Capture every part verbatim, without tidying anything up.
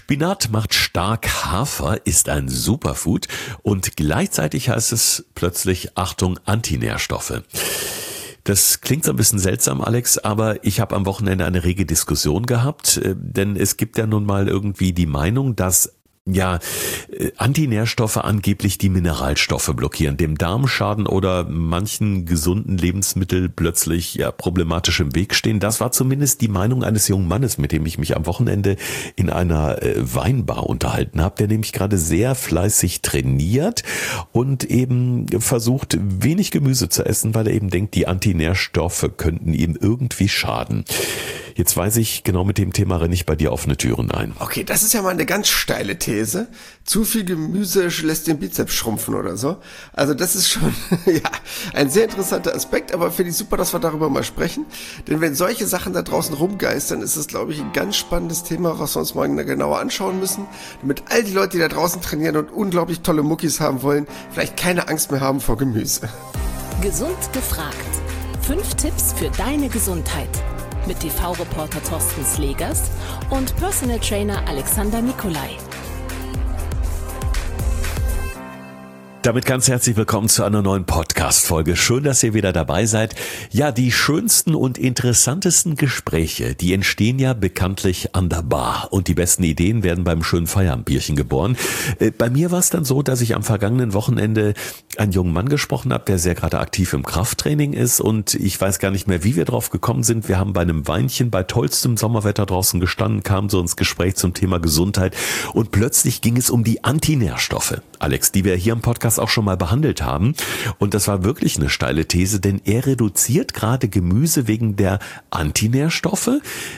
Spinat macht stark, Hafer ist ein Superfood und gleichzeitig heißt es plötzlich, Achtung, Antinährstoffe. Das klingt so ein bisschen seltsam, Alex, aber ich habe am Wochenende eine rege Diskussion gehabt, denn es gibt ja nun mal irgendwie die Meinung, dass ja, Antinährstoffe angeblich die Mineralstoffe blockieren, dem Darm schaden oder manchen gesunden Lebensmitteln plötzlich ja problematisch im Weg stehen. Das war zumindest die Meinung eines jungen Mannes, mit dem ich mich am Wochenende in einer äh, Weinbar unterhalten habe, der nämlich gerade sehr fleißig trainiert und eben versucht, wenig Gemüse zu essen, weil er eben denkt, die Antinährstoffe könnten ihm irgendwie schaden. Jetzt weiß ich, genau mit dem Thema renne ich bei dir offene Türen ein. Okay, das ist ja mal eine ganz steile These. Zu viel Gemüse lässt den Bizeps schrumpfen oder so. Also das ist schon ja ein sehr interessanter Aspekt, aber finde ich super, dass wir darüber mal sprechen. Denn wenn solche Sachen da draußen rumgeistern, ist es, glaube ich, ein ganz spannendes Thema, was wir uns mal genauer anschauen müssen. Damit all die Leute, die da draußen trainieren und unglaublich tolle Muckis haben wollen, vielleicht keine Angst mehr haben vor Gemüse. Gesund gefragt. Fünf Tipps für deine Gesundheit. Mit T V-Reporter Thorsten Slegers und Personal Trainer Alexander Nikolai. Damit ganz herzlich willkommen zu einer neuen Podcast-Folge. Schön, dass ihr wieder dabei seid. Ja, die schönsten und interessantesten Gespräche, die entstehen ja bekanntlich an der Bar. Und die besten Ideen werden beim schönen Feierabendbierchen geboren. Bei mir war es dann so, dass ich am vergangenen Wochenende einen jungen Mann gesprochen habe, der sehr gerade aktiv im Krafttraining ist. Und ich weiß gar nicht mehr, wie wir drauf gekommen sind. Wir haben bei einem Weinchen bei tollstem Sommerwetter draußen gestanden, kamen so ins Gespräch zum Thema Gesundheit. Und plötzlich ging es um die Antinährstoffe, Alex, die wir hier im Podcast auch schon mal behandelt haben. Und das war wirklich eine steile These, denn er reduziert gerade Gemüse wegen der Antinährstoffe.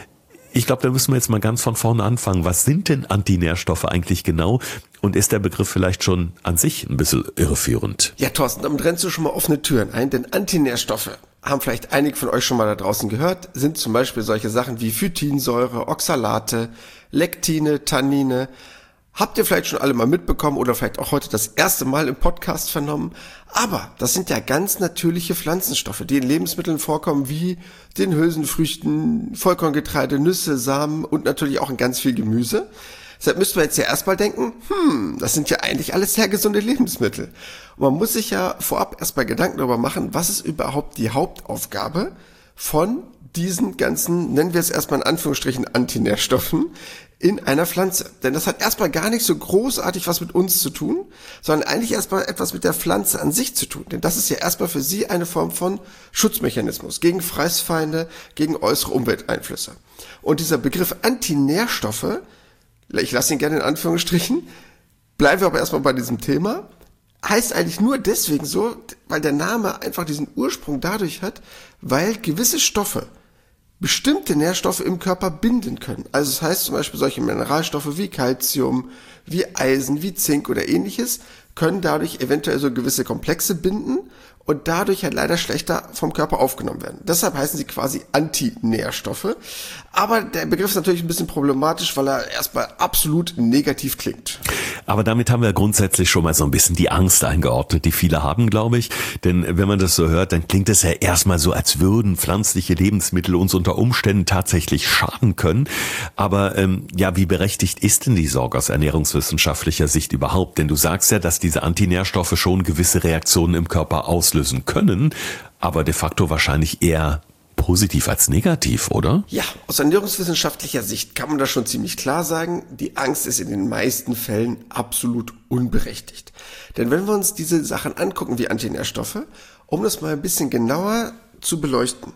Ich glaube, da müssen wir jetzt mal ganz von vorne anfangen. Was sind denn Antinährstoffe eigentlich genau? Und ist der Begriff vielleicht schon an sich ein bisschen irreführend? Ja, Thorsten, damit rennst du schon mal offene Türen ein, denn Antinährstoffe, haben vielleicht einige von euch schon mal da draußen gehört, sind zum Beispiel solche Sachen wie Phytinsäure, Oxalate, Lektine, Tannine. Habt ihr vielleicht schon alle mal mitbekommen oder vielleicht auch heute das erste Mal im Podcast vernommen. Aber das sind ja ganz natürliche Pflanzenstoffe, die in Lebensmitteln vorkommen, wie den Hülsenfrüchten, Vollkorngetreide, Nüsse, Samen und natürlich auch in ganz viel Gemüse. Deshalb müssten wir jetzt ja erstmal denken, hm, das sind ja eigentlich alles sehr gesunde Lebensmittel. Und man muss sich ja vorab erstmal Gedanken darüber machen, was ist überhaupt die Hauptaufgabe von diesen ganzen, nennen wir es erstmal in Anführungsstrichen, Antinährstoffen in einer Pflanze. Denn das hat erstmal gar nicht so großartig was mit uns zu tun, sondern eigentlich erstmal etwas mit der Pflanze an sich zu tun. Denn das ist ja erstmal für sie eine Form von Schutzmechanismus gegen Fressfeinde, gegen äußere Umwelteinflüsse. Und dieser Begriff Antinährstoffe, ich lasse ihn gerne in Anführungsstrichen, bleiben wir aber erstmal bei diesem Thema, heißt eigentlich nur deswegen so, weil der Name einfach diesen Ursprung dadurch hat, weil gewisse Stoffe bestimmte Nährstoffe im Körper binden können. Also das heißt zum Beispiel solche Mineralstoffe wie Calcium, wie Eisen, wie Zink oder ähnliches können dadurch eventuell so gewisse Komplexe binden und dadurch halt leider schlechter vom Körper aufgenommen werden. Deshalb heißen sie quasi Antinährstoffe. Aber der Begriff ist natürlich ein bisschen problematisch, weil er erstmal absolut negativ klingt. Aber damit haben wir grundsätzlich schon mal so ein bisschen die Angst eingeordnet, die viele haben, glaube ich. Denn wenn man das so hört, dann klingt es ja erstmal so, als würden pflanzliche Lebensmittel uns unter Umständen tatsächlich schaden können. Aber ähm, ja, wie berechtigt ist denn die Sorge aus ernährungswissenschaftlicher Sicht überhaupt? Denn du sagst ja, dass diese Antinährstoffe schon gewisse Reaktionen im Körper auslösen können, aber de facto wahrscheinlich eher positiv als negativ, oder? Ja, aus ernährungswissenschaftlicher Sicht kann man das schon ziemlich klar sagen. Die Angst ist in den meisten Fällen absolut unberechtigt. Denn wenn wir uns diese Sachen angucken wie Antinährstoffe, um das mal ein bisschen genauer zu beleuchten,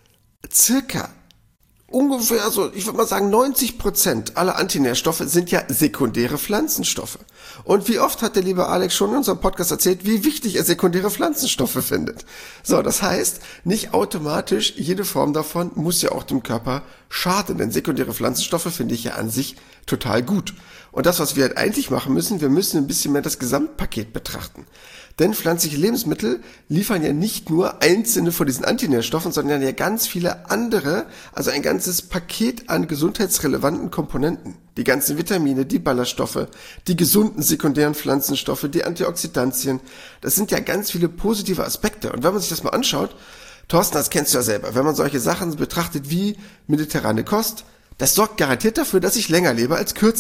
circa ungefähr, also ich würde mal sagen, neunzig Prozent aller Antinährstoffe sind ja sekundäre Pflanzenstoffe. Und wie oft hat der liebe Alex schon in unserem Podcast erzählt, wie wichtig er sekundäre Pflanzenstoffe findet. So, das heißt, nicht automatisch jede Form davon muss ja auch dem Körper schaden, denn sekundäre Pflanzenstoffe finde ich ja an sich total gut. Und das, was wir halt eigentlich machen müssen, wir müssen ein bisschen mehr das Gesamtpaket betrachten. Denn pflanzliche Lebensmittel liefern ja nicht nur einzelne von diesen Antinährstoffen, sondern ja ganz viele andere, also ein ganzes Paket an gesundheitsrelevanten Komponenten. Die ganzen Vitamine, die Ballaststoffe, die gesunden sekundären Pflanzenstoffe, die Antioxidantien. Das sind ja ganz viele positive Aspekte. Und wenn man sich das mal anschaut, Thorsten, das kennst du ja selber, wenn man solche Sachen betrachtet wie mediterrane Kost, das sorgt garantiert dafür, dass ich länger lebe als kürzer.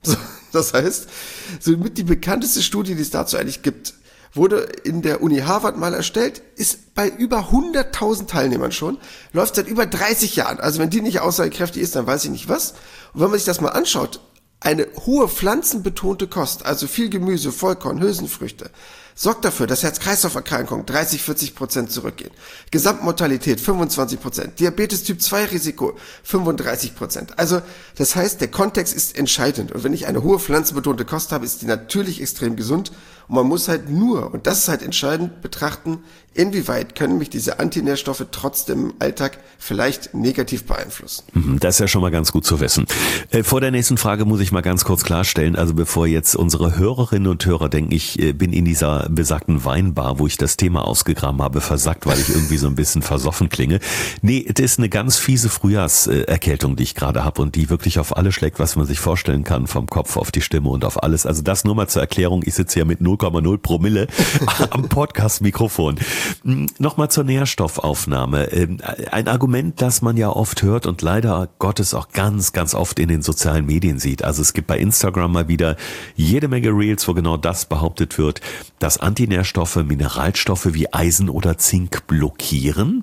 So, das heißt, somit die bekannteste Studie, die es dazu eigentlich gibt, wurde in der Uni Harvard mal erstellt, ist bei über hunderttausend Teilnehmern schon, läuft seit über dreißig Jahren. Also wenn die nicht aussagekräftig ist, dann weiß ich nicht was. Und wenn man sich das mal anschaut, eine hohe pflanzenbetonte Kost, also viel Gemüse, Vollkorn, Hülsenfrüchte, sorgt dafür, dass Herz-Kreislauf-Erkrankungen dreißig, vierzig Prozent zurückgehen. Gesamtmortalität fünfundzwanzig Prozent. Diabetes Typ zwei Risiko fünfunddreißig Prozent. Also das heißt, der Kontext ist entscheidend. Und wenn ich eine hohe pflanzenbetonte Kost habe, ist die natürlich extrem gesund. Und man muss halt nur, und das ist halt entscheidend, betrachten, inwieweit können mich diese Antinährstoffe trotzdem im Alltag vielleicht negativ beeinflussen. Das ist ja schon mal ganz gut zu wissen. Vor der nächsten Frage muss ich mal ganz kurz klarstellen, also bevor jetzt unsere Hörerinnen und Hörer denken, ich bin in dieser besagten Weinbar, wo ich das Thema ausgegraben habe, versackt, weil ich irgendwie so ein bisschen versoffen klinge. Nee, es ist eine ganz fiese Frühjahrserkältung, die ich gerade habe und die wirklich auf alles schlägt, was man sich vorstellen kann, vom Kopf auf die Stimme und auf alles. Also das nur mal zur Erklärung, ich sitze hier mit null Komma null Promille am Podcast-Mikrofon. Nochmal zur Nährstoffaufnahme. Ein Argument, das man ja oft hört und leider Gottes auch ganz, ganz oft in den sozialen Medien sieht. Also es gibt bei Instagram mal wieder jede Menge Reels, wo genau das behauptet wird, dass Antinährstoffe Mineralstoffe wie Eisen oder Zink blockieren.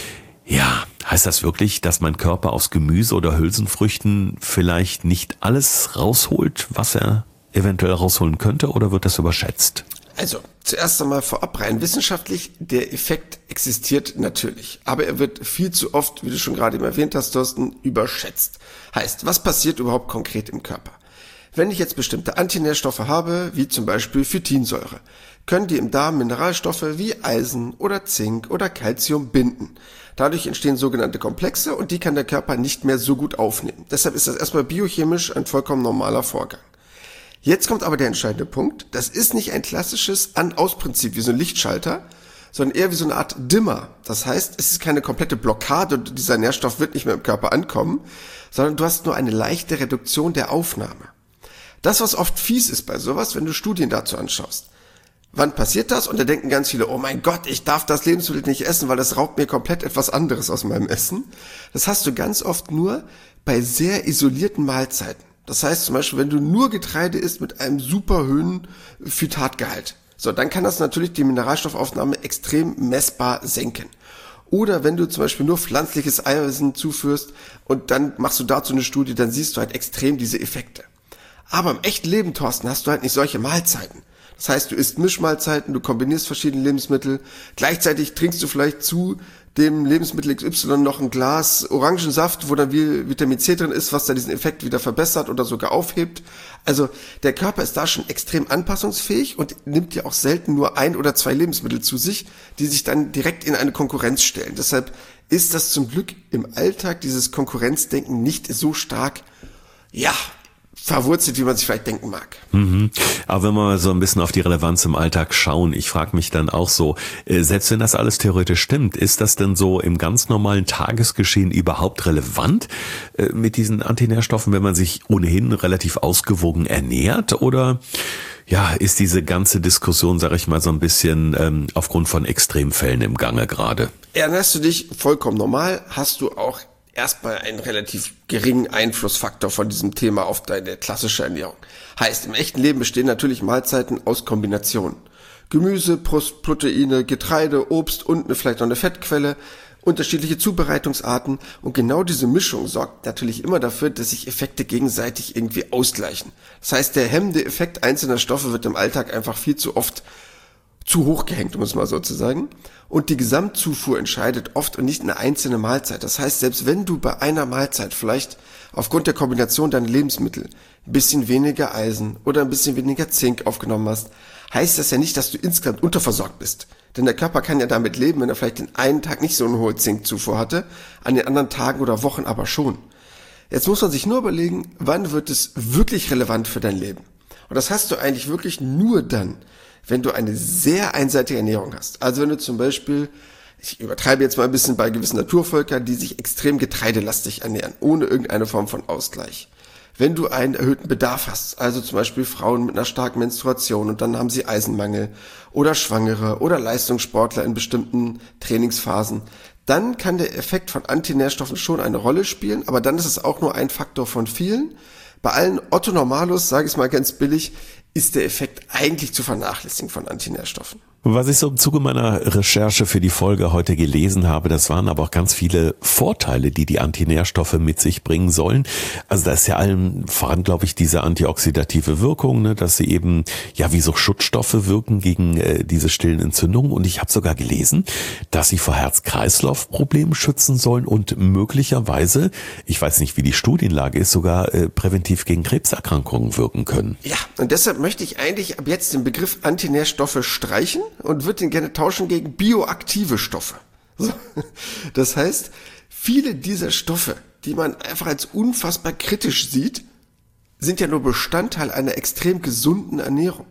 Ja, heißt das wirklich, dass mein Körper aus Gemüse oder Hülsenfrüchten vielleicht nicht alles rausholt, was er eventuell rausholen könnte, oder wird das überschätzt? Also, zuerst einmal vorab rein wissenschaftlich, der Effekt existiert natürlich, aber er wird viel zu oft, wie du schon gerade eben erwähnt hast, Thorsten, überschätzt. Heißt, was passiert überhaupt konkret im Körper? Wenn ich jetzt bestimmte Antinährstoffe habe, wie zum Beispiel Phytinsäure, können die im Darm Mineralstoffe wie Eisen oder Zink oder Calcium binden. Dadurch entstehen sogenannte Komplexe und die kann der Körper nicht mehr so gut aufnehmen. Deshalb ist das erstmal biochemisch ein vollkommen normaler Vorgang. Jetzt kommt aber der entscheidende Punkt. Das ist nicht ein klassisches An-Aus-Prinzip wie so ein Lichtschalter, sondern eher wie so eine Art Dimmer. Das heißt, es ist keine komplette Blockade und dieser Nährstoff wird nicht mehr im Körper ankommen, sondern du hast nur eine leichte Reduktion der Aufnahme. Das, was oft fies ist bei sowas, wenn du Studien dazu anschaust. Wann passiert das? Und da denken ganz viele, oh mein Gott, ich darf das Lebensmittel nicht essen, weil das raubt mir komplett etwas anderes aus meinem Essen. Das hast du ganz oft nur bei sehr isolierten Mahlzeiten. Das heißt zum Beispiel, wenn du nur Getreide isst mit einem super hohen Phytatgehalt, so, dann kann das natürlich die Mineralstoffaufnahme extrem messbar senken. Oder wenn du zum Beispiel nur pflanzliches Eisen zuführst und dann machst du dazu eine Studie, dann siehst du halt extrem diese Effekte. Aber im echten Leben, Thorsten, hast du halt nicht solche Mahlzeiten. Das heißt, du isst Mischmahlzeiten, du kombinierst verschiedene Lebensmittel, gleichzeitig trinkst du vielleicht zu dem Lebensmittel X Y noch ein Glas Orangensaft, wo dann Vitamin C drin ist, was dann diesen Effekt wieder verbessert oder sogar aufhebt. Also der Körper ist da schon extrem anpassungsfähig und nimmt ja auch selten nur ein oder zwei Lebensmittel zu sich, die sich dann direkt in eine Konkurrenz stellen. Deshalb ist das zum Glück im Alltag, dieses Konkurrenzdenken, nicht so stark, ja, verwurzelt, wie man sich vielleicht denken mag. Mhm. Aber wenn wir mal so ein bisschen auf die Relevanz im Alltag schauen, ich frage mich dann auch so, äh, selbst wenn das alles theoretisch stimmt, ist das denn so im ganz normalen Tagesgeschehen überhaupt relevant äh, mit diesen Antinährstoffen, wenn man sich ohnehin relativ ausgewogen ernährt? Oder ja, ist diese ganze Diskussion, sage ich mal, so ein bisschen ähm, aufgrund von Extremfällen im Gange gerade? Ernährst du dich vollkommen normal, hast du auch erstmal einen relativ geringen Einflussfaktor von diesem Thema auf deine klassische Ernährung. Heißt, im echten Leben bestehen natürlich Mahlzeiten aus Kombinationen. Gemüse, Proteine, Getreide, Obst und eine, vielleicht noch eine Fettquelle, unterschiedliche Zubereitungsarten und genau diese Mischung sorgt natürlich immer dafür, dass sich Effekte gegenseitig irgendwie ausgleichen. Das heißt, der hemmende Effekt einzelner Stoffe wird im Alltag einfach viel zu oft zu hoch gehängt, um es mal so zu sagen. Und die Gesamtzufuhr entscheidet oft und nicht eine einzelne Mahlzeit. Das heißt, selbst wenn du bei einer Mahlzeit vielleicht aufgrund der Kombination deiner Lebensmittel ein bisschen weniger Eisen oder ein bisschen weniger Zink aufgenommen hast, heißt das ja nicht, dass du insgesamt unterversorgt bist. Denn der Körper kann ja damit leben, wenn er vielleicht den einen Tag nicht so eine hohe Zinkzufuhr hatte, an den anderen Tagen oder Wochen aber schon. Jetzt muss man sich nur überlegen, wann wird es wirklich relevant für dein Leben? Und das hast du eigentlich wirklich nur dann, wenn du eine sehr einseitige Ernährung hast. Also wenn du zum Beispiel, ich übertreibe jetzt mal ein bisschen bei gewissen Naturvölkern, die sich extrem getreidelastig ernähren, ohne irgendeine Form von Ausgleich. Wenn du einen erhöhten Bedarf hast, also zum Beispiel Frauen mit einer starken Menstruation und dann haben sie Eisenmangel oder Schwangere oder Leistungssportler in bestimmten Trainingsphasen, dann kann der Effekt von Antinährstoffen schon eine Rolle spielen, aber dann ist es auch nur ein Faktor von vielen. Bei allen Otto Normalos, sage ich es mal ganz billig, ist der Effekt eigentlich zu vernachlässigen von Antinährstoffen. Was ich so im Zuge meiner Recherche für die Folge heute gelesen habe, das waren aber auch ganz viele Vorteile, die die Antinährstoffe mit sich bringen sollen. Also da ist ja allen voran, glaube ich, diese antioxidative Wirkung, ne, dass sie eben ja wie so Schutzstoffe wirken gegen äh, diese stillen Entzündungen. Und ich habe sogar gelesen, dass sie vor Herz-Kreislauf-Problemen schützen sollen und möglicherweise, ich weiß nicht, wie die Studienlage ist, sogar äh, präventiv gegen Krebserkrankungen wirken können. Ja, und deshalb möchte ich eigentlich ab jetzt den Begriff Antinährstoffe streichen und würde ihn gerne tauschen gegen bioaktive Stoffe. So. Das heißt, viele dieser Stoffe, die man einfach als unfassbar kritisch sieht, sind ja nur Bestandteil einer extrem gesunden Ernährung.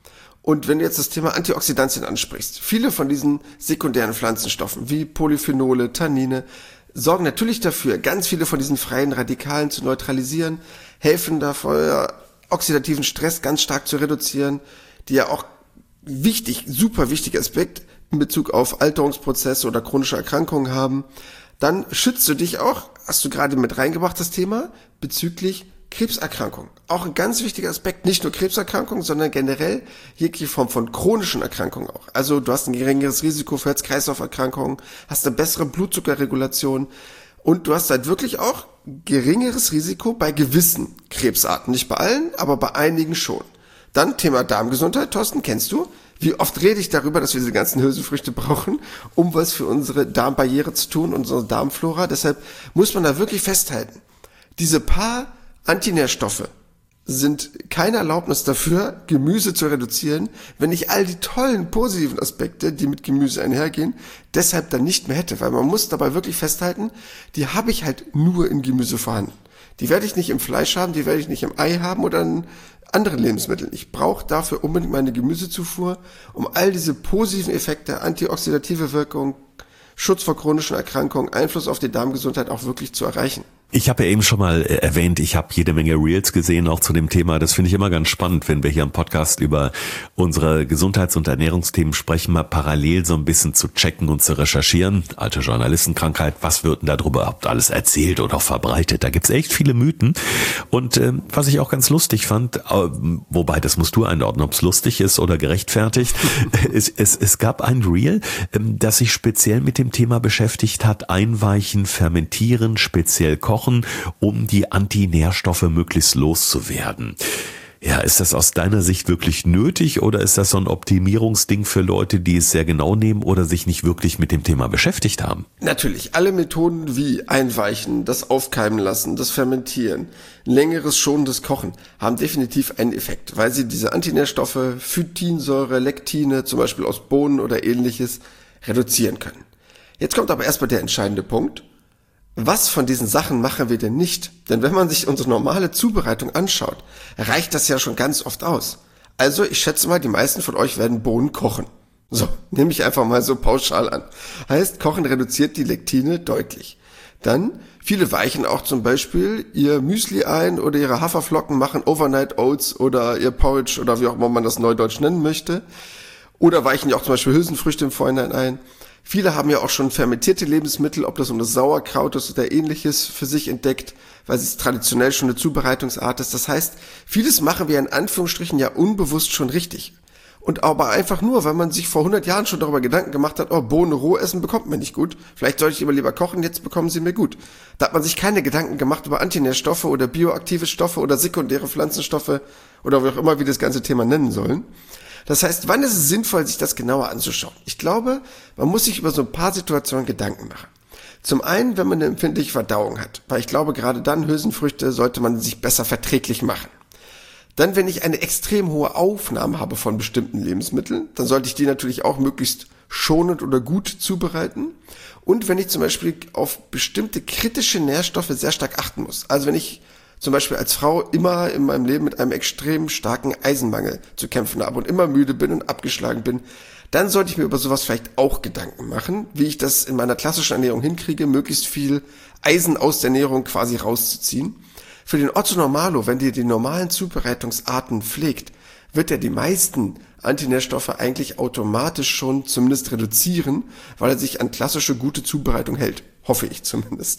Und wenn du jetzt das Thema Antioxidantien ansprichst, viele von diesen sekundären Pflanzenstoffen wie Polyphenole, Tannine, sorgen natürlich dafür, ganz viele von diesen freien Radikalen zu neutralisieren, helfen dafür, oxidativen Stress ganz stark zu reduzieren, die ja auch wichtig, super wichtiger Aspekt in Bezug auf Alterungsprozesse oder chronische Erkrankungen haben. Dann schützt du dich auch, hast du gerade mit reingebracht, das Thema, bezüglich Krebserkrankungen. Auch ein ganz wichtiger Aspekt, nicht nur Krebserkrankungen, sondern generell jegliche Form von chronischen Erkrankungen auch. Also du hast ein geringeres Risiko für Herz-Kreislauf-Erkrankungen, hast eine bessere Blutzuckerregulation und du hast halt wirklich auch geringeres Risiko bei gewissen Krebsarten. Nicht bei allen, aber bei einigen schon. Dann Thema Darmgesundheit, Thorsten, kennst du? Wie oft rede ich darüber, dass wir diese ganzen Hülsenfrüchte brauchen, um was für unsere Darmbarriere zu tun, unsere Darmflora. Deshalb muss man da wirklich festhalten. Diese paar Antinährstoffe sind keine Erlaubnis dafür, Gemüse zu reduzieren, wenn ich all die tollen positiven Aspekte, die mit Gemüse einhergehen, deshalb dann nicht mehr hätte. Weil man muss dabei wirklich festhalten, die habe ich halt nur in Gemüse vorhanden. Die werde ich nicht im Fleisch haben, die werde ich nicht im Ei haben oder in anderen Lebensmitteln. Ich brauche dafür unbedingt meine Gemüsezufuhr, um all diese positiven Effekte, antioxidative Wirkung, Schutz vor chronischen Erkrankungen, Einfluss auf die Darmgesundheit auch wirklich zu erreichen. Ich habe ja eben schon mal erwähnt, ich habe jede Menge Reels gesehen, auch zu dem Thema. Das finde ich immer ganz spannend, wenn wir hier im Podcast über unsere Gesundheits- und Ernährungsthemen sprechen, mal parallel so ein bisschen zu checken und zu recherchieren. Alte Journalistenkrankheit, was wird denn da drüber überhaupt alles erzählt oder auch verbreitet? Da gibt's echt viele Mythen. Und äh, was ich auch ganz lustig fand, äh, wobei, das musst du einordnen, ob es lustig ist oder gerechtfertigt, es, es, es gab ein Reel, äh, das sich speziell mit dem Thema beschäftigt hat, einweichen, fermentieren, speziell kochen, um die Antinährstoffe möglichst loszuwerden. Ja, ist das aus deiner Sicht wirklich nötig oder ist das so ein Optimierungsding für Leute, die es sehr genau nehmen oder sich nicht wirklich mit dem Thema beschäftigt haben? Natürlich, alle Methoden wie Einweichen, das Aufkeimen lassen, das Fermentieren, längeres schonendes Kochen haben definitiv einen Effekt, weil sie diese Antinährstoffe, Phytinsäure, Lektine, zum Beispiel aus Bohnen oder ähnliches, reduzieren können. Jetzt kommt aber erstmal der entscheidende Punkt. Was von diesen Sachen machen wir denn nicht? Denn wenn man sich unsere normale Zubereitung anschaut, reicht das ja schon ganz oft aus. Also ich schätze mal, die meisten von euch werden Bohnen kochen. So, nehme ich einfach mal so pauschal an. Heißt, Kochen reduziert die Lektine deutlich. Dann, viele weichen auch zum Beispiel ihr Müsli ein oder ihre Haferflocken, machen Overnight Oats oder ihr Porridge oder wie auch immer man das neudeutsch nennen möchte. Oder weichen ja auch zum Beispiel Hülsenfrüchte im Vorhinein ein. Viele haben ja auch schon fermentierte Lebensmittel, ob das um das Sauerkraut ist oder ähnliches, für sich entdeckt, weil es traditionell schon eine Zubereitungsart ist. Das heißt, vieles machen wir in Anführungsstrichen ja unbewusst schon richtig. Und aber einfach nur, weil man sich vor hundert Jahren schon darüber Gedanken gemacht hat, oh, Bohnen roh essen bekommt man nicht gut. Vielleicht sollte ich immer lieber kochen, jetzt bekommen sie mir gut. Da hat man sich keine Gedanken gemacht über Antinährstoffe oder bioaktive Stoffe oder sekundäre Pflanzenstoffe oder wie auch immer wir das ganze Thema nennen sollen. Das heißt, wann ist es sinnvoll, sich das genauer anzuschauen? Ich glaube, man muss sich über so ein paar Situationen Gedanken machen. Zum einen, wenn man eine empfindliche Verdauung hat, weil ich glaube, gerade dann Hülsenfrüchte sollte man sich besser verträglich machen. Dann, wenn ich eine extrem hohe Aufnahme habe von bestimmten Lebensmitteln, dann sollte ich die natürlich auch möglichst schonend oder gut zubereiten. Und wenn ich zum Beispiel auf bestimmte kritische Nährstoffe sehr stark achten muss. Also wenn ich zum Beispiel als Frau immer in meinem Leben mit einem extrem starken Eisenmangel zu kämpfen habe und immer müde bin und abgeschlagen bin, dann sollte ich mir über sowas vielleicht auch Gedanken machen, wie ich das in meiner klassischen Ernährung hinkriege, möglichst viel Eisen aus der Ernährung quasi rauszuziehen. Für den Otto Normalo, wenn ihr die normalen Zubereitungsarten pflegt, wird er die meisten Antinährstoffe eigentlich automatisch schon zumindest reduzieren, weil er sich an klassische gute Zubereitung hält. Hoffe ich zumindest.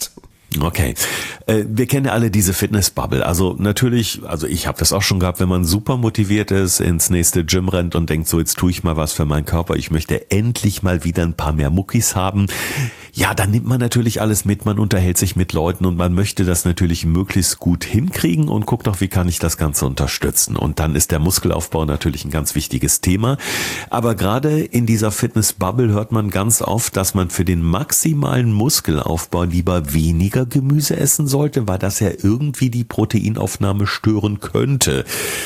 Okay, äh, wir kennen ja alle diese Fitness-Bubble. Also natürlich, also ich habe das auch schon gehabt, wenn man super motiviert ist, ins nächste Gym rennt und denkt, so jetzt tue ich mal was für meinen Körper, ich möchte endlich mal wieder ein paar mehr Muckis haben. Ja, dann nimmt man natürlich alles mit, man unterhält sich mit Leuten und man möchte das natürlich möglichst gut hinkriegen und guckt auch, wie kann ich das Ganze unterstützen. Und dann ist der Muskelaufbau natürlich ein ganz wichtiges Thema. Aber gerade in dieser Fitness-Bubble hört man ganz oft, dass man für den maximalen Muskelaufbau lieber weniger Gemüse essen sollte, weil das ja irgendwie die Proteinaufnahme stören könnte.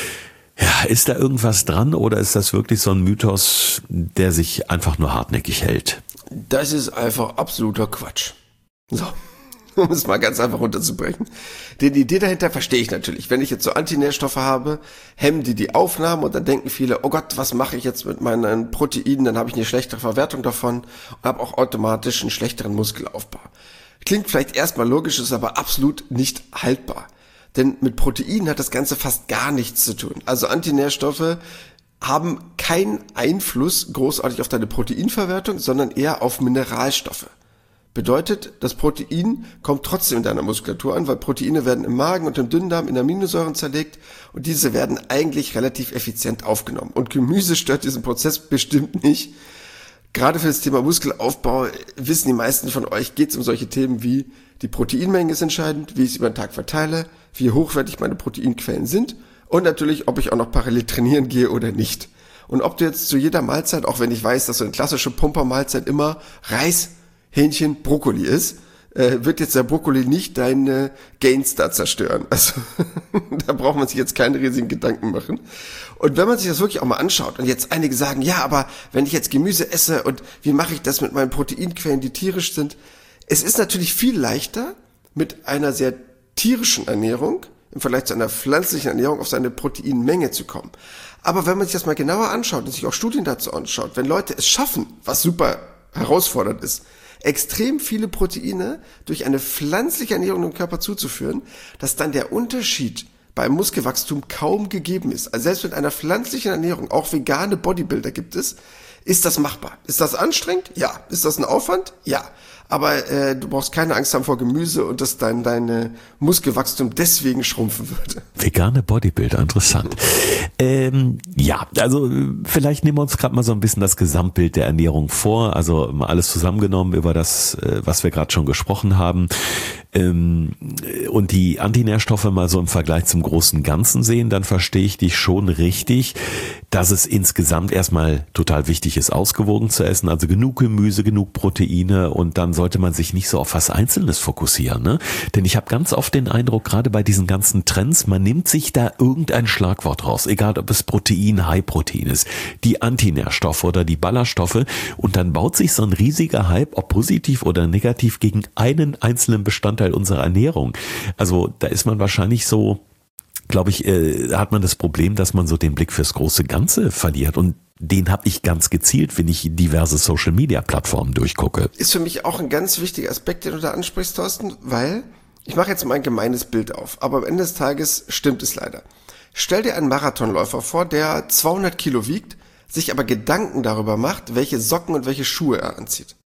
Ja, ist da irgendwas dran oder ist das wirklich so ein Mythos, der sich einfach nur hartnäckig hält? Das ist einfach absoluter Quatsch. So, um es mal ganz einfach runterzubrechen. Denn die Idee dahinter verstehe ich natürlich. Wenn ich jetzt so Antinährstoffe habe, hemmen die die Aufnahme und dann denken viele, oh Gott, was mache ich jetzt mit meinen Proteinen? Dann habe ich eine schlechtere Verwertung davon und habe auch automatisch einen schlechteren Muskelaufbau. Klingt vielleicht erstmal logisch, ist aber absolut nicht haltbar. Denn mit Proteinen hat das Ganze fast gar nichts zu tun. Also Antinährstoffe haben keinen Einfluss großartig auf deine Proteinverwertung, sondern eher auf Mineralstoffe. Bedeutet, das Protein kommt trotzdem in deiner Muskulatur an, weil Proteine werden im Magen und im Dünndarm in Aminosäuren zerlegt und diese werden eigentlich relativ effizient aufgenommen. Und Gemüse stört diesen Prozess bestimmt nicht. Gerade für das Thema Muskelaufbau wissen die meisten von euch, geht es um solche Themen wie die Proteinmenge ist entscheidend, wie ich es über den Tag verteile, wie hochwertig meine Proteinquellen sind und natürlich, ob ich auch noch parallel trainieren gehe oder nicht. Und ob du jetzt zu jeder Mahlzeit, auch wenn ich weiß, dass so eine klassische Pumpermahlzeit immer Reis, Hähnchen, Brokkoli ist, äh, wird jetzt der Brokkoli nicht deine Gains da zerstören. Also da braucht man sich jetzt keine riesigen Gedanken machen. Und wenn man sich das wirklich auch mal anschaut und jetzt einige sagen, ja, aber wenn ich jetzt Gemüse esse und wie mache ich das mit meinen Proteinquellen, die tierisch sind? Es ist natürlich viel leichter, mit einer sehr tierischen Ernährung im Vergleich zu einer pflanzlichen Ernährung auf seine Proteinmenge zu kommen. Aber wenn man sich das mal genauer anschaut und sich auch Studien dazu anschaut, wenn Leute es schaffen, was super herausfordernd ist, extrem viele Proteine durch eine pflanzliche Ernährung im Körper zuzuführen, dass dann der Unterschied beim Muskelwachstum kaum gegeben ist. Also selbst mit einer pflanzlichen Ernährung, auch vegane Bodybuilder gibt es, ist das machbar. Ist das anstrengend? Ja. Ist das ein Aufwand? Ja. Aber äh, du brauchst keine Angst haben vor Gemüse und dass dein deine Muskelwachstum deswegen schrumpfen würde. Vegane Bodybuilder, interessant. Ähm, ja, also vielleicht nehmen wir uns gerade mal so ein bisschen das Gesamtbild der Ernährung vor. Also mal alles zusammengenommen über das, was wir gerade schon gesprochen haben. Ähm, und die Antinährstoffe mal so im Vergleich zum großen Ganzen sehen, dann verstehe ich dich schon richtig, dass es insgesamt erstmal total wichtig ist, ausgewogen zu essen. Also genug Gemüse, genug Proteine und dann sollte man sich nicht so auf was Einzelnes fokussieren, ne? Denn ich habe ganz oft den Eindruck, gerade bei diesen ganzen Trends, man nimmt sich da irgendein Schlagwort raus, egal ob es Protein, High-Protein ist, die Antinährstoffe oder die Ballaststoffe und dann baut sich so ein riesiger Hype, ob positiv oder negativ, gegen einen einzelnen Bestandteil unserer Ernährung. Also da ist man wahrscheinlich so, glaube ich, äh, hat man das Problem, dass man so den Blick fürs große Ganze verliert und den habe ich ganz gezielt, wenn ich diverse Social-Media-Plattformen durchgucke. Ist für mich auch ein ganz wichtiger Aspekt, den du da ansprichst, Thorsten, weil ich mache jetzt mal ein gemeines Bild auf, aber am Ende des Tages stimmt es leider. Stell dir einen Marathonläufer vor, der zweihundert Kilo wiegt, sich aber Gedanken darüber macht, welche Socken und welche Schuhe er anzieht.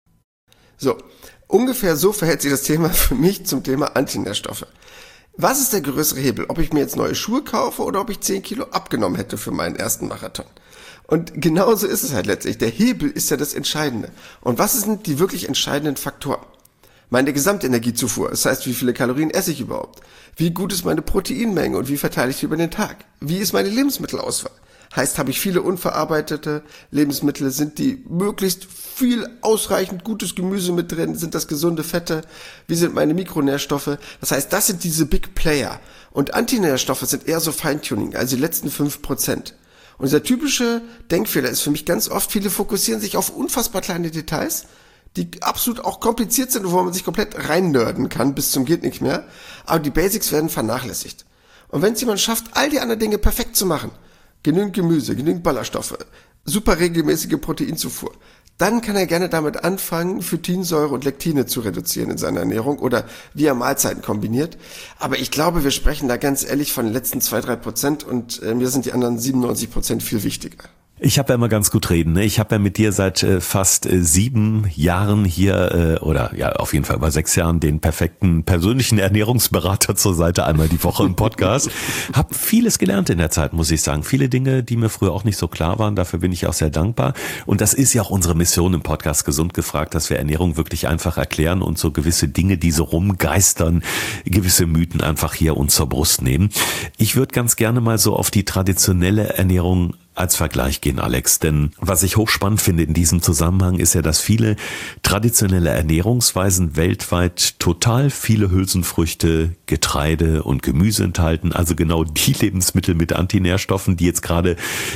So, ungefähr so verhält sich das Thema für mich zum Thema Antinährstoffe. Was ist der größere Hebel? Ob ich mir jetzt neue Schuhe kaufe oder ob ich zehn Kilo abgenommen hätte für meinen ersten Marathon? Und genauso ist es halt letztlich. Der Hebel ist ja das Entscheidende. Und was sind die wirklich entscheidenden Faktoren? Meine Gesamtenergiezufuhr, das heißt, wie viele Kalorien esse ich überhaupt? Wie gut ist meine Proteinmenge und wie verteile ich die über den Tag? Wie ist meine Lebensmittelauswahl? Heißt, habe ich viele unverarbeitete Lebensmittel? Sind die möglichst viel ausreichend gutes Gemüse mit drin? Sind das gesunde Fette? Wie sind meine Mikronährstoffe? Das heißt, das sind diese Big Player. Und Antinährstoffe sind eher so Feintuning, also die letzten fünf Prozent. Und dieser typische Denkfehler ist für mich ganz oft, viele fokussieren sich auf unfassbar kleine Details, die absolut auch kompliziert sind und wo man sich komplett reinnörden kann, bis zum geht nicht mehr. Aber die Basics werden vernachlässigt. Und wenn es jemand schafft, all die anderen Dinge perfekt zu machen, genügend Gemüse, genügend Ballaststoffe, super regelmäßige Proteinzufuhr, dann kann er gerne damit anfangen, Phytinsäure und Lektine zu reduzieren in seiner Ernährung oder wie er Mahlzeiten kombiniert. Aber ich glaube, wir sprechen da ganz ehrlich von den letzten zwei, drei Prozent und äh, mir sind die anderen siebenundneunzig Prozent viel wichtiger. Ich habe ja immer ganz gut reden. Ne? Ich habe ja mit dir seit äh, fast äh, sieben Jahren hier, äh, oder ja auf jeden Fall über sechs Jahren, den perfekten persönlichen Ernährungsberater zur Seite, einmal die Woche im Podcast. Hab vieles gelernt in der Zeit, muss ich sagen. Viele Dinge, die mir früher auch nicht so klar waren. Dafür bin ich auch sehr dankbar. Und das ist ja auch unsere Mission im Podcast Gesund gefragt, dass wir Ernährung wirklich einfach erklären und so gewisse Dinge, die so rumgeistern, gewisse Mythen einfach hier uns zur Brust nehmen. Ich würde ganz gerne mal so auf die traditionelle Ernährung als Vergleich gehen, Alex. Denn was ich hochspannend finde in diesem Zusammenhang ist ja, dass viele traditionelle Ernährungsweisen weltweit total viele Hülsenfrüchte, Getreide und Gemüse enthalten. Also genau die Lebensmittel mit Antinährstoffen, die jetzt gerade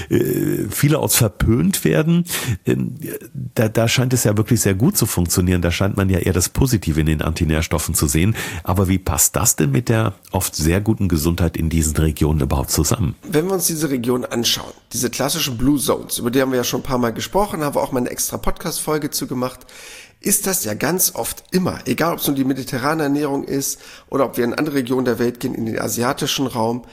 äh, vielerorts verpönt werden. Ähm, da, da scheint es ja wirklich sehr gut zu funktionieren. Da scheint man ja eher das Positive in den Antinährstoffen zu sehen. Aber wie passt das denn mit der oft sehr guten Gesundheit in diesen Regionen überhaupt zusammen? Wenn wir uns diese Region anschauen, diese klassischen Blue Zones, über die haben wir ja schon ein paar Mal gesprochen, haben wir auch mal eine extra Podcast-Folge zu gemacht, ist das ja ganz oft immer, egal ob es nun die mediterrane Ernährung ist oder ob wir in andere Regionen der Welt gehen, in den asiatischen Raum,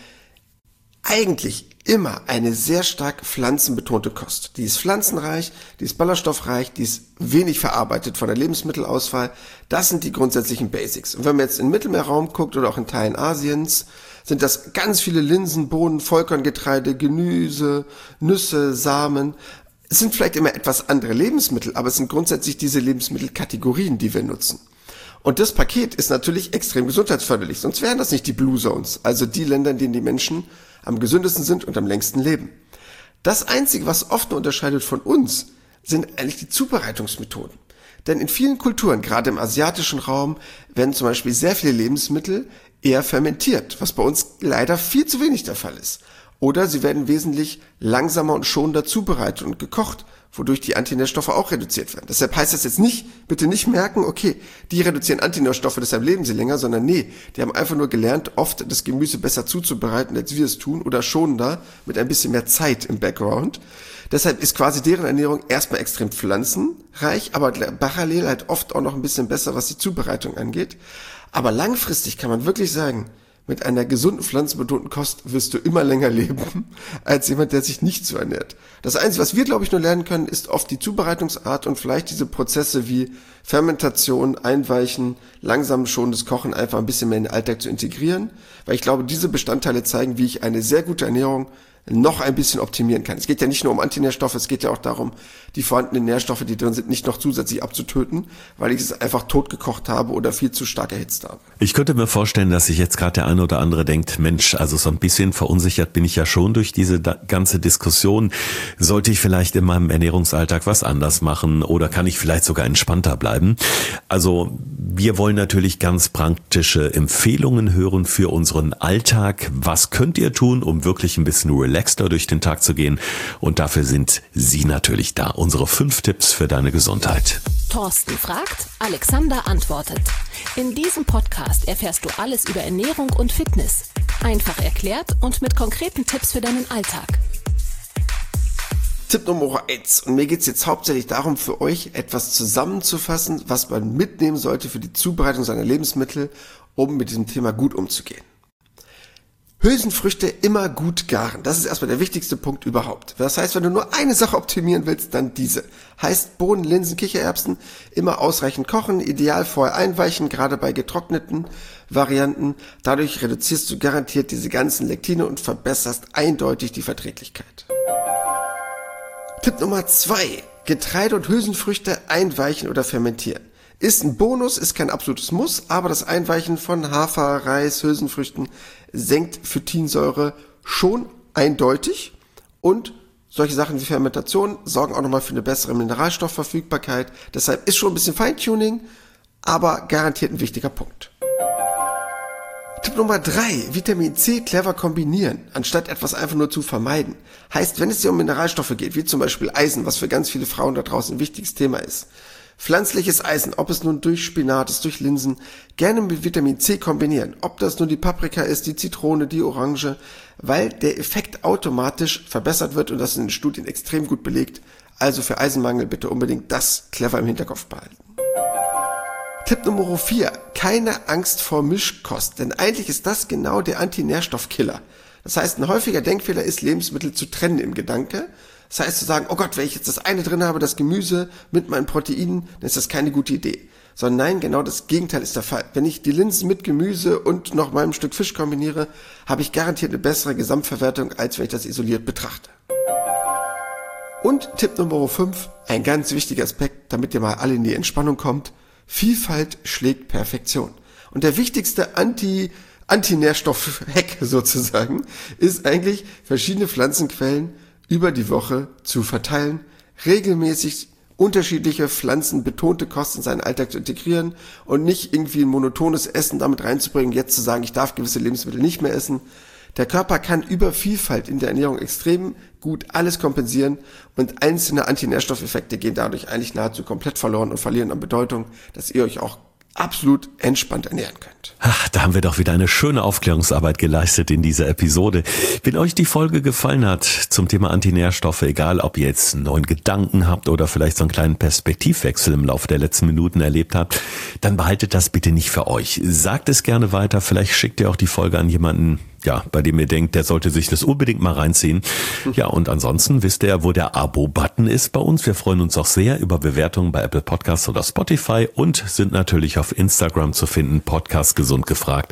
eigentlich immer eine sehr stark pflanzenbetonte Kost. Die ist pflanzenreich, die ist ballaststoffreich, die ist wenig verarbeitet von der Lebensmittelauswahl. Das sind die grundsätzlichen Basics. Und wenn man jetzt in den Mittelmeerraum guckt oder auch in Teilen Asiens, sind das ganz viele Linsen, Bohnen, Vollkorngetreide, Gemüse, Nüsse, Samen. Es sind vielleicht immer etwas andere Lebensmittel, aber es sind grundsätzlich diese Lebensmittelkategorien, die wir nutzen. Und das Paket ist natürlich extrem gesundheitsförderlich, sonst wären das nicht die Blue Zones, also die Länder, in denen die Menschen am gesündesten sind und am längsten leben. Das Einzige, was oft nur unterscheidet von uns, sind eigentlich die Zubereitungsmethoden. Denn in vielen Kulturen, gerade im asiatischen Raum, werden zum Beispiel sehr viele Lebensmittel eher fermentiert, was bei uns leider viel zu wenig der Fall ist. Oder sie werden wesentlich langsamer und schonender zubereitet und gekocht, wodurch die Antinährstoffe auch reduziert werden. Deshalb heißt das jetzt nicht, bitte nicht merken, okay, die reduzieren Antinährstoffe, deshalb leben sie länger, sondern nee, die haben einfach nur gelernt, oft das Gemüse besser zuzubereiten, als wir es tun, oder schonender, mit ein bisschen mehr Zeit im Background. Deshalb ist quasi deren Ernährung erstmal extrem pflanzenreich, aber parallel halt oft auch noch ein bisschen besser, was die Zubereitung angeht. Aber langfristig kann man wirklich sagen, mit einer gesunden pflanzenbetonten Kost wirst du immer länger leben, als jemand, der sich nicht so ernährt. Das Einzige, was wir, glaube ich, nur lernen können, ist oft die Zubereitungsart und vielleicht diese Prozesse wie Fermentation, Einweichen, langsam schonendes Kochen einfach ein bisschen mehr in den Alltag zu integrieren. Weil ich glaube, diese Bestandteile zeigen, wie ich eine sehr gute Ernährung noch ein bisschen optimieren kann. Es geht ja nicht nur um Antinährstoffe, es geht ja auch darum, die vorhandenen Nährstoffe, die drin sind, nicht noch zusätzlich abzutöten, weil ich es einfach totgekocht habe oder viel zu stark erhitzt habe. Ich könnte mir vorstellen, dass sich jetzt gerade der eine oder andere denkt, Mensch, also so ein bisschen verunsichert bin ich ja schon durch diese da- ganze Diskussion. Sollte ich vielleicht in meinem Ernährungsalltag was anders machen oder kann ich vielleicht sogar entspannter bleiben? Also wir wollen natürlich ganz praktische Empfehlungen hören für unseren Alltag. Was könnt ihr tun, um wirklich ein bisschen relaxter durch den Tag zu gehen? Und dafür sind Sie natürlich da. Unsere fünf Tipps für deine Gesundheit. Thorsten fragt, Alexander antwortet. In diesem Podcast erfährst du alles über Ernährung und Fitness. Einfach erklärt und mit konkreten Tipps für deinen Alltag. Tipp Nummer eins. Und mir geht es jetzt hauptsächlich darum, für euch etwas zusammenzufassen, was man mitnehmen sollte für die Zubereitung seiner Lebensmittel, um mit diesem Thema gut umzugehen. Hülsenfrüchte immer gut garen. Das ist erstmal der wichtigste Punkt überhaupt. Das heißt, wenn du nur eine Sache optimieren willst, dann diese. Heißt Bohnen, Linsen, Kichererbsen immer ausreichend kochen, ideal vorher einweichen, gerade bei getrockneten Varianten. Dadurch reduzierst du garantiert diese ganzen Lektine und verbesserst eindeutig die Verträglichkeit. Tipp Nummer zwei. Getreide und Hülsenfrüchte einweichen oder fermentieren. Ist ein Bonus, ist kein absolutes Muss, aber das Einweichen von Hafer, Reis, Hülsenfrüchten senkt Phytinsäure schon eindeutig und solche Sachen wie Fermentation sorgen auch nochmal für eine bessere Mineralstoffverfügbarkeit. Deshalb ist schon ein bisschen Feintuning, aber garantiert ein wichtiger Punkt. Tipp Nummer drei. Vitamin C clever kombinieren, anstatt etwas einfach nur zu vermeiden. Heißt, wenn es dir um Mineralstoffe geht, wie zum Beispiel Eisen, was für ganz viele Frauen da draußen ein wichtiges Thema ist, pflanzliches Eisen, ob es nun durch Spinat ist, durch Linsen, gerne mit Vitamin C kombinieren. Ob das nun die Paprika ist, die Zitrone, die Orange, weil der Effekt automatisch verbessert wird und das ist in den Studien extrem gut belegt. Also für Eisenmangel bitte unbedingt das clever im Hinterkopf behalten. Tipp Nummer vier. Keine Angst vor Mischkost, denn eigentlich ist das genau der Antinährstoffkiller. Das heißt, ein häufiger Denkfehler ist, Lebensmittel zu trennen im Gedanke. Das heißt, zu sagen, oh Gott, wenn ich jetzt das eine drin habe, das Gemüse mit meinen Proteinen, dann ist das keine gute Idee. Sondern nein, genau das Gegenteil ist der Fall. Wenn ich die Linsen mit Gemüse und noch mal ein Stück Fisch kombiniere, habe ich garantiert eine bessere Gesamtverwertung, als wenn ich das isoliert betrachte. Und Tipp Nummer fünf, ein ganz wichtiger Aspekt, damit ihr mal alle in die Entspannung kommt. Vielfalt schlägt Perfektion. Und der wichtigste Anti, Antinährstoff-Hack sozusagen ist eigentlich, verschiedene Pflanzenquellen über die Woche zu verteilen, regelmäßig unterschiedliche pflanzenbetonte Kost in seinen Alltag zu integrieren und nicht irgendwie ein monotones Essen damit reinzubringen, jetzt zu sagen, ich darf gewisse Lebensmittel nicht mehr essen. Der Körper kann über Vielfalt in der Ernährung extrem gut alles kompensieren und einzelne Antinährstoffeffekte gehen dadurch eigentlich nahezu komplett verloren und verlieren an Bedeutung, dass ihr euch auch absolut entspannt ernähren könnt. Ach, da haben wir doch wieder eine schöne Aufklärungsarbeit geleistet in dieser Episode. Wenn euch die Folge gefallen hat zum Thema Antinährstoffe, egal ob ihr jetzt einen neuen Gedanken habt oder vielleicht so einen kleinen Perspektivwechsel im Laufe der letzten Minuten erlebt habt, dann behaltet das bitte nicht für euch. Sagt es gerne weiter, vielleicht schickt ihr auch die Folge an jemanden, ja, bei dem ihr denkt, der sollte sich das unbedingt mal reinziehen. Ja, und ansonsten wisst ihr, wo der Abo-Button ist bei uns. Wir freuen uns auch sehr über Bewertungen bei Apple Podcasts oder Spotify und sind natürlich auf Instagram zu finden, Podcast Gesund gefragt.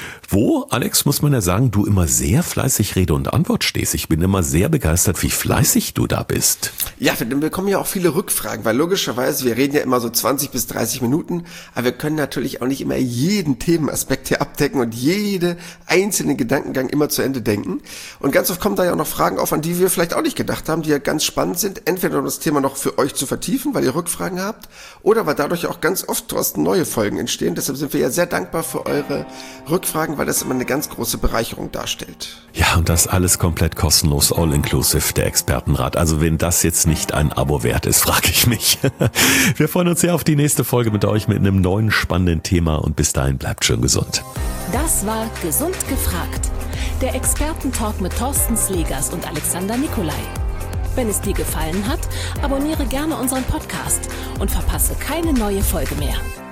Wo, Alex, muss man ja sagen, du immer sehr fleißig Rede und Antwort stehst. Ich bin immer sehr begeistert, wie fleißig du da bist. Ja, wir bekommen ja auch viele Rückfragen, weil logischerweise, wir reden ja immer so zwanzig bis dreißig Minuten, aber wir können natürlich auch nicht immer jeden Themenaspekt hier abdecken und jede einzelne Gedankengang immer zu Ende denken. Und ganz oft kommen da ja auch noch Fragen auf, an die wir vielleicht auch nicht gedacht haben, die ja ganz spannend sind. Entweder um das Thema noch für euch zu vertiefen, weil ihr Rückfragen habt, oder weil dadurch auch ganz oft trotzdem neue Folgen entstehen. Deshalb sind wir ja sehr dankbar für eure Rückfragen, weil das immer eine ganz große Bereicherung darstellt. Ja, und das alles komplett kostenlos, all inclusive, der Expertenrat. Also wenn das jetzt nicht ein Abo wert ist, frage ich mich. Wir freuen uns sehr auf die nächste Folge mit euch mit einem neuen spannenden Thema und bis dahin bleibt schön gesund. Das war Gesund gefragt, der Expertentalk mit Thorsten Slegers und Alexander Nikolai. Wenn es dir gefallen hat, abonniere gerne unseren Podcast und verpasse keine neue Folge mehr.